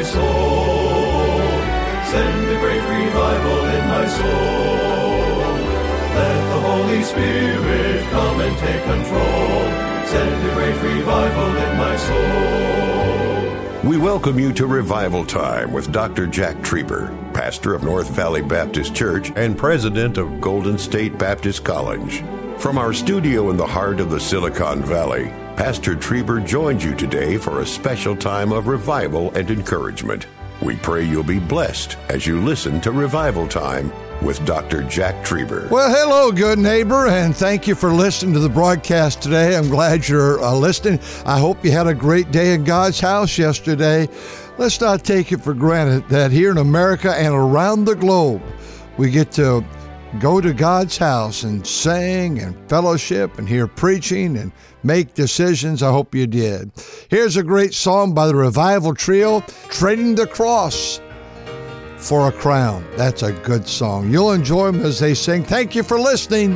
my soul. Send a great revival in my soul. Let the Holy Spirit come and take control. Send a great revival in my soul. We welcome you to Revival Time with Dr. Jack Trieber, pastor of North Valley Baptist Church and president of Golden State Baptist College. From our studio in the heart of the Silicon Valley, Pastor Trieber joins you today for a special time of revival and encouragement. We pray you'll be blessed as you listen to Revival Time with Dr. Jack Trieber. Well, hello, good neighbor, and thank you for listening to the broadcast today. I'm glad you're listening. I hope you had a great day in God's house yesterday. Let's not take it for granted that here in America and around the globe, we get to go to God's house and sing and fellowship and hear preaching and make decisions. I hope you did. Here's a great song by the Revival Trio, Trading the Cross for a Crown. That's a good song. You'll enjoy them as they sing. Thank you for listening.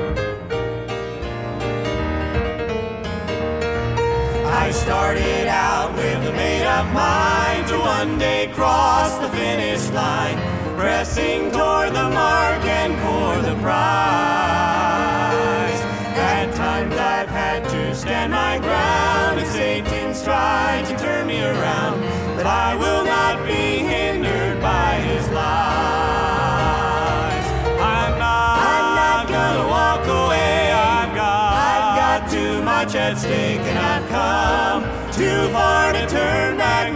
I started out with a made-up mind to one day cross the finish line, pressing toward the mark and for the prize. At times I've had to stand my ground as Satan's tried to turn me around, but I will not be hindered by his lies. I'm not gonna walk away. I've got too much at stake, and I've come too far to turn back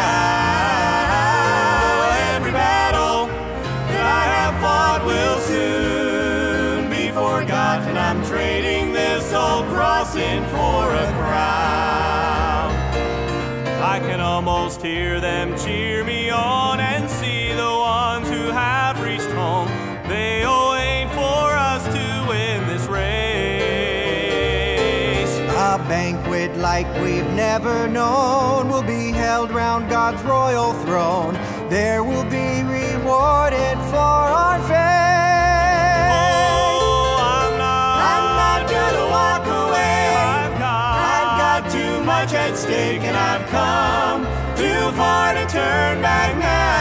now. Every battle that I have fought will soon be forgotten. I'm trading this old cross in for a crown. I can almost hear them cheer me on and see the ones who have reached home. They wait for us to win this race. A banquet like we've never known will be held round God's royal throne. There will be rewarded for our faith. Oh, I'm not gonna walk away. I've got too much at stake, and I've come too far to turn back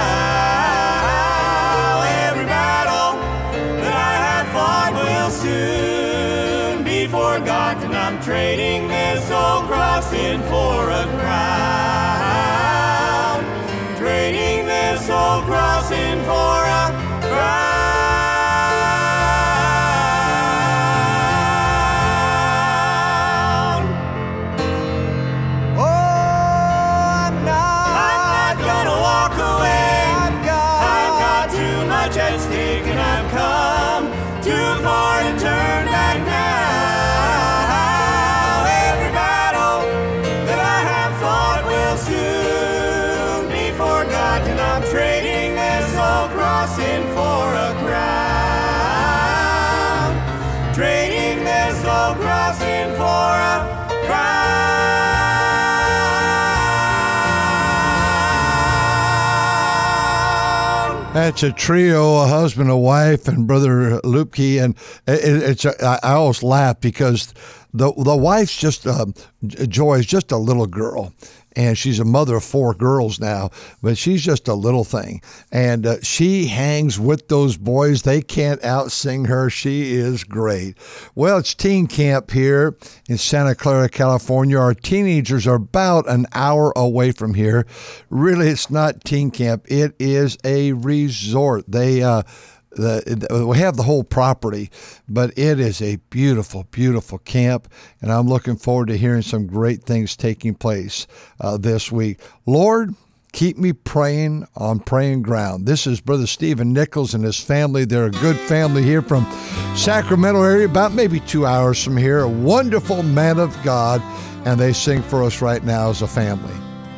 now. Every battle that I have fought will soon be forgotten. I'm trading this old cross in for a crown. Trading this old cross in for a crown. Oh, I'm not gonna walk away. I've got too much at stake, and I've come too far to turn back now. Every battle that I have fought will soon be forgotten. I'm trading this old cross in for a crown. Trading this old cross in for a crown. That's a trio, a husband, a wife, and Brother Lupke. And I always laugh because the wife's just, Joy is just a little girl. And she's a mother of 4 girls now, but she's just a little thing. And she hangs with those boys. They can't outsing her. She is great. Well, it's teen camp here in Santa Clara, California. Our teenagers are about an hour away from here. Really, it's not teen camp. It is a resort. We have the whole property, but it is a beautiful, beautiful camp, and I'm looking forward to hearing some great things taking place this week. Lord, keep me praying on praying ground. This is Brother Stephen Nichols and his family. They're a good family here from Sacramento area, about maybe 2 hours from here. A wonderful man of God, and they sing for us right now as a family.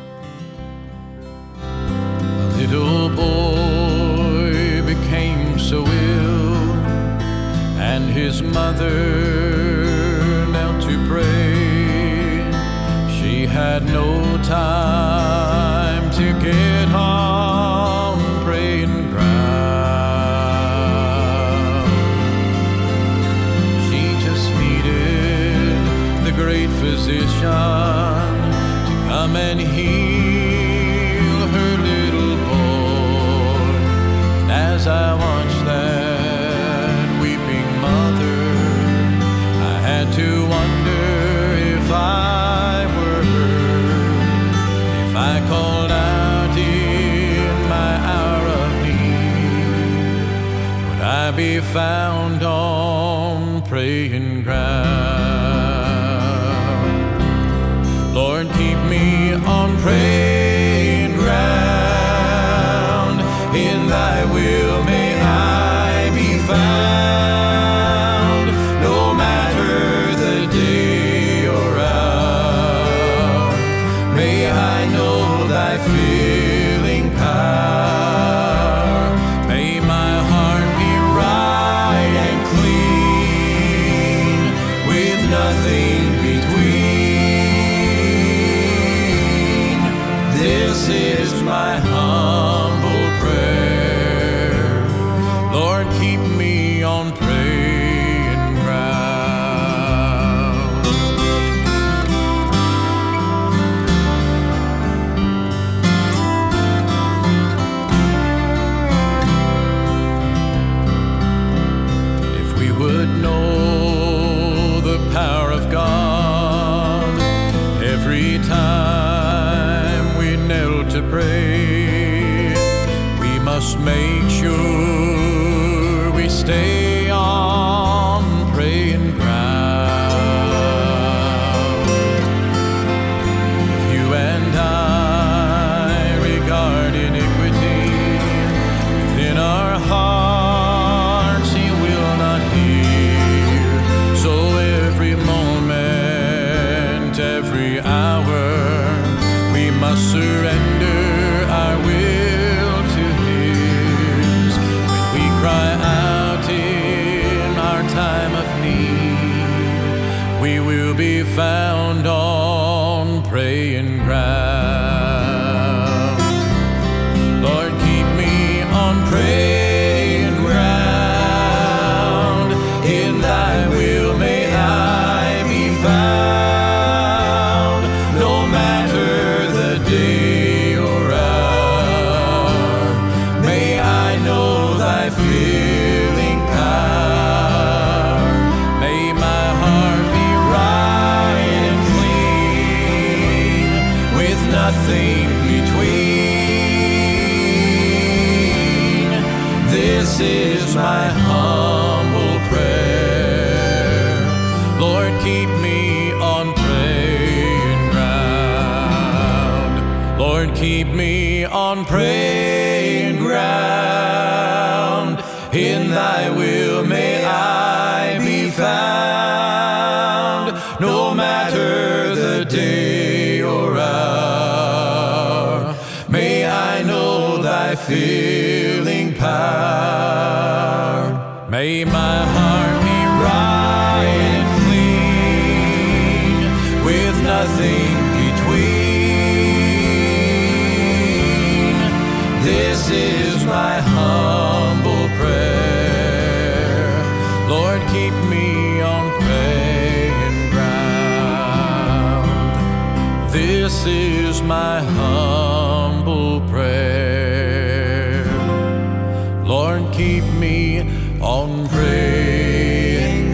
A little boy became so ill, and his mother knelt to pray. She had no time to get on praying ground. She just needed the great physician to come and heal her found on praying ground. Lord, keep me on praying ground. In thy will may I be found, no matter the day or hour. May I know thy filling power. May my heart be right and clean, with nothing between. This is my humble prayer. Lord, keep me on praying ground. If we would know the power of God every time we kneel to pray, we must make sure we stay on praying ground. If you and I regard iniquity within our hearts, He will not hear. So every moment, every hour, we must surrender our will to His. When we cry out in our time of need, we will be found on praying ground. Lord, keep me on praying ground. In thy will may I be found, no matter the day or hour. May I know thy filling power. May my heart be right and clean, with nothing between. This is my humble prayer. Lord, keep me on praying ground. Lord, keep me on praying ground. In thy will may I be found, no matter the day or hour. May I know thy filling power. May my heart be right and clean, with nothing between. This is my humble prayer. Lord, keep me on praying ground. This is my humble prayer. Lord, keep me on praying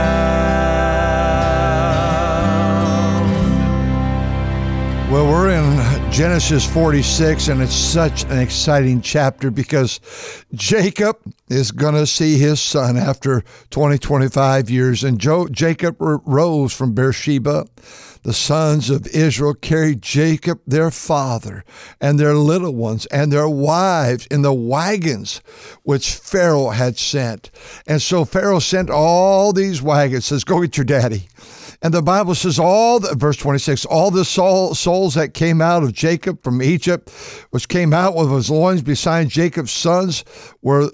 ground. Well, we're in Genesis 46, and it's such an exciting chapter because Jacob is going to see his son after 25 years. And Jacob rose from Beersheba. The sons of Israel carried Jacob, their father, and their little ones and their wives in the wagons which Pharaoh had sent. And so Pharaoh sent all these wagons, says, go get your daddy. And the Bible says verse 26, all the souls that came out of Jacob from Egypt, which came out with his loins beside Jacob's sons, were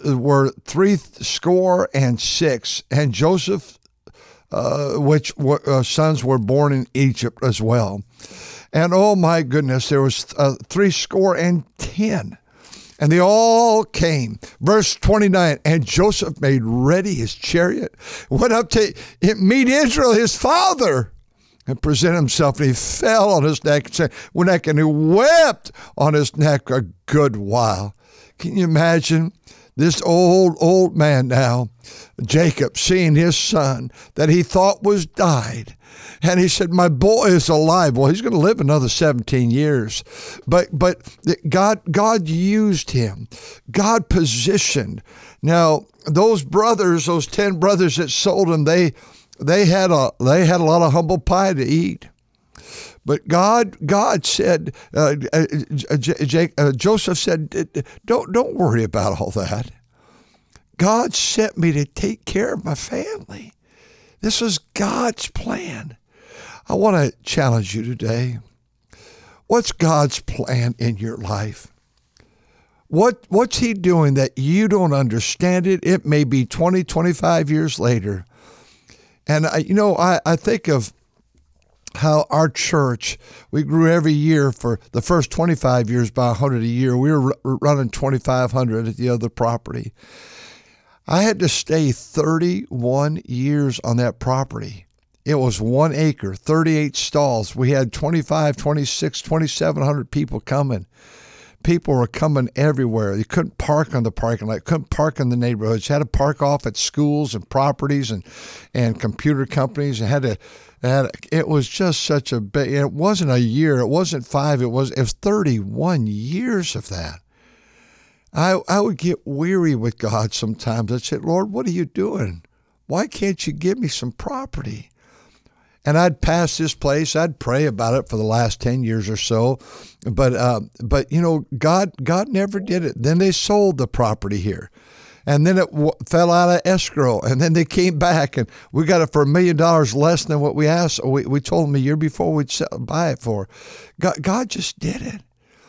76. And Joseph, which sons were born in Egypt as well. And oh my goodness, there was 70. And they all came. Verse 29, and Joseph made ready his chariot, went up to meet Israel, his father, and presented himself. And he fell on his neck and he wept on his neck a good while. Can you imagine This old man now, Jacob, seeing his son that he thought was died. And he said, my boy is alive. Well, he's going to live another 17 years. But God used him. God positioned. Now, those brothers, those 10 brothers that sold him, they had a lot of humble pie to eat. But God said, Joseph said, don't worry about all that. God sent me to take care of my family. This is God's plan. I want to challenge you today. What's God's plan in your life? What's he doing that you don't understand it? It may be 20, 25 years later. And I think of how our church, we grew every year for the first 25 years by 100 a year. We were running 2,500 at the other property. I had to stay 31 years on that property. It was 1 acre, 38 stalls. We had 25, 26, 2,700 people coming. People were coming everywhere. You couldn't park on the parking lot, couldn't park in the neighborhoods. You had to park off at schools and properties and computer companies. It was just such a big, it wasn't a year, it wasn't 5, it was 31 years of that. I would get weary with God sometimes. I'd say, Lord, what are you doing? Why can't you give me some property? And I'd pass this place. I'd pray about it for the last 10 years or so. But God never did it. Then they sold the property here. And then it fell out of escrow. And then they came back and we got it for $1 million less than what we asked. We told them a year before we'd buy it for. God just did it.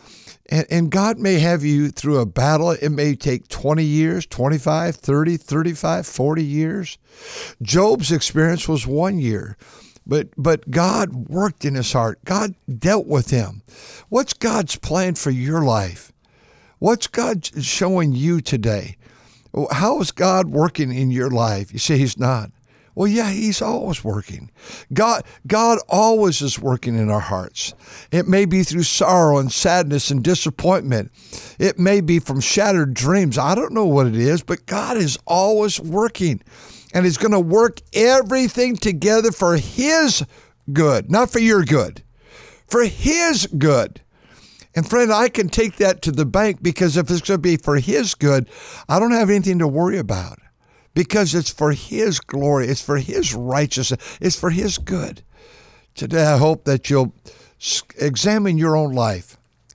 And God may have you through a battle. It may take 20 years, 25, 30, 35, 40 years. Job's experience was 1 year. But God worked in his heart. God dealt with him. What's God's plan for your life? What's God showing you today? How is God working in your life? You say he's not. Well, yeah, he's always working. God always is working in our hearts. It may be through sorrow and sadness and disappointment. It may be from shattered dreams. I don't know what it is, but God is always working. And he's going to work everything together for his good, not for your good, for his good. And friend, I can take that to the bank because if it's going to be for his good, I don't have anything to worry about because it's for his glory. It's for his righteousness. It's for his good. Today, I hope that you'll examine your own life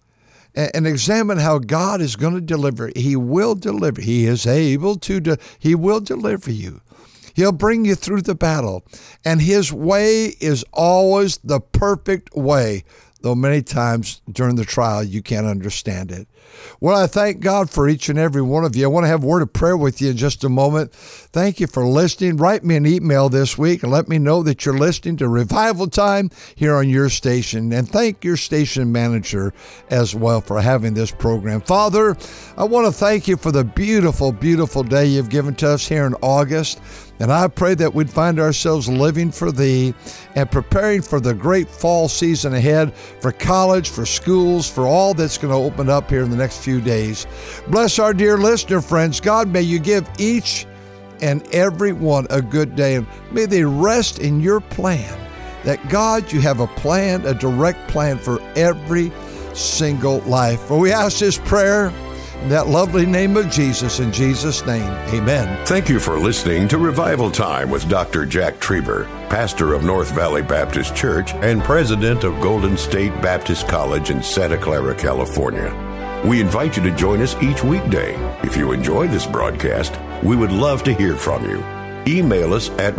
and examine how God is going to deliver. He will deliver. He is able to. He will deliver you. He'll bring you through the battle. And his way is always the perfect way, though many times during the trial you can't understand it. Well, I thank God for each and every one of you. I want to have a word of prayer with you in just a moment. Thank you for listening. Write me an email this week and let me know that you're listening to Revival Time here on your station. And thank your station manager as well for having this program. Father, I want to thank you for the beautiful, beautiful day you've given to us here in August. And I pray that we'd find ourselves living for thee and preparing for the great fall season ahead, for college, for schools, for all that's going to open up here in the next few days. Bless our dear listener friends. God, may you give each and every one a good day, and may they rest in your plan. That God, you have a plan, a direct plan for every single life. For we ask this prayer in that lovely name of Jesus, in Jesus' name, amen. Thank you for listening to Revival Time with Dr. Jack Trieber, pastor of North Valley Baptist Church and president of Golden State Baptist College in Santa Clara, California. We invite you to join us each weekday. If you enjoy this broadcast, we would love to hear from you. Email us at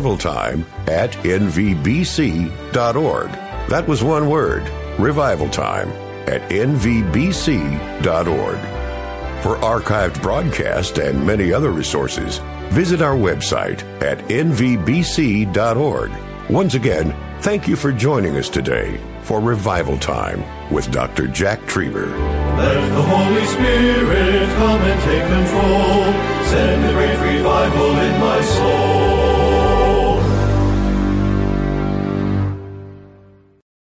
revivaltime@nvbc.org. That was one word, revivaltime@nvbc.org. For archived broadcasts and many other resources, visit our website at nvbc.org. Once again, thank you for joining us today for Revival Time with Dr. Jack Trieber. Let the Holy Spirit come and take control. Send a great revival in my soul.